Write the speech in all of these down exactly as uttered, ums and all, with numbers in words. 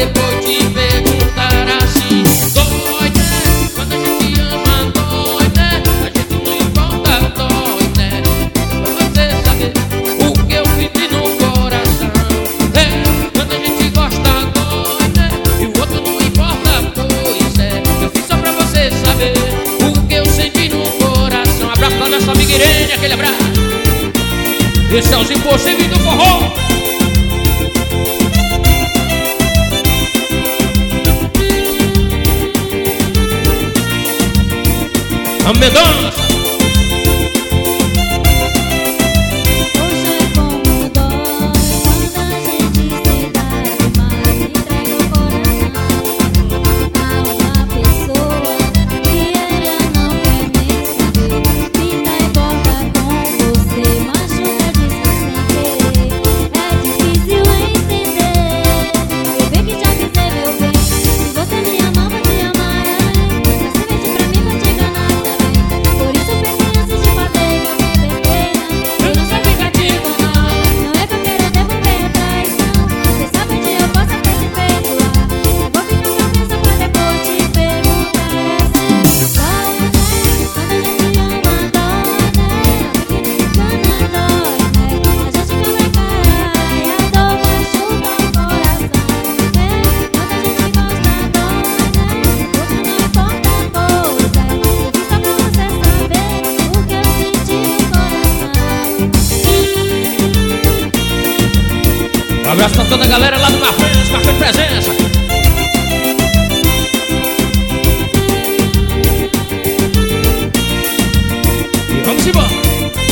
depois te perguntar assim. Dói, né? Quando a gente ama, dói, né? A gente não importa, dói, né? Pra você saber o que eu senti no coração. É, quando a gente gosta, dói, né? E o outro não importa, pois é. Eu fiz só pra você saber o que eu senti no coração. Abraço pra nossa amiga Irene, aquele abraço. Esse é os impossíveis do forró. A medonça. Poxa, como dói quando a gente se dá demais, entrega o coração a uma pessoa que ela não quer nem saber. Pinta e borda com você, machuca, diz sem querer. É difícil entender. Eu bem que te avisei, meu bem. Se você me ama, vou te amar além. Mas se mente pra mim, vou te enganar também. Por isso pense antes de fazer qualquer besteira. Eu não sou vingativa, não. Não é que eu quero devolver a traição. Você sabe onde eu posso até te perdoar. Eu vou ficar calma pra depois te perguntar assim. Dói, né? Quando a gente ama, dói, né? Até que nem engana, dói, né? A gente quebra a cara e a dor machuca o coração. É, quando a gente gosta, dói, né? Outro não importa, pois é. Eu fiz só pra você saber o que eu senti no coração. Um abraço pra toda a galera lá do Marfãs, marcando presença. E vamos embora.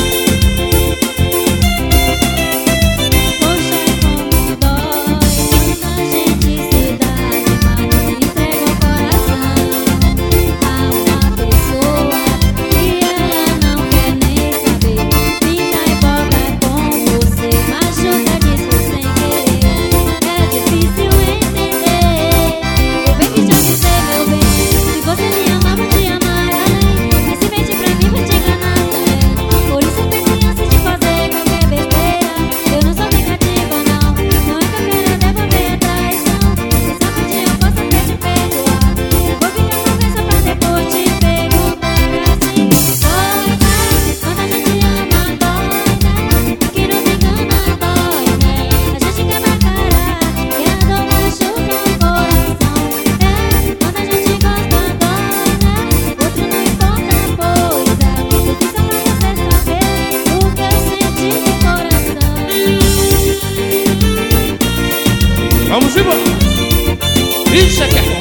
Poxa, como dói quando a gente se dá demais, entrega o coração a uma pessoa que ela não quer nem saber. Pinta e borda com você, machuca, diz sem querer. É difícil entender. Eu bem que te avisei, meu bem. Se você me ama, vou te amar além. Mas se mente pra mim, vou te enganar também. Por isso pense antes de fazer qualquer besteira. Eu não sou vingativa, não. Não é que eu quero devolver a traição. Você sabe onde eu posso até te perdoar. Eu vou ficar calma só pra depois te perguntar assim. Dói, né? Quando a gente ama, dói, né? Que não me engana, dói, né? A gente quebra a cara e a dor machuca o coração. É, quando a gente gosta, dói, né? Outro não importa, pois é. Eu fiz só pra você saber o que eu senti no coração. Vamos embora. Isso é que é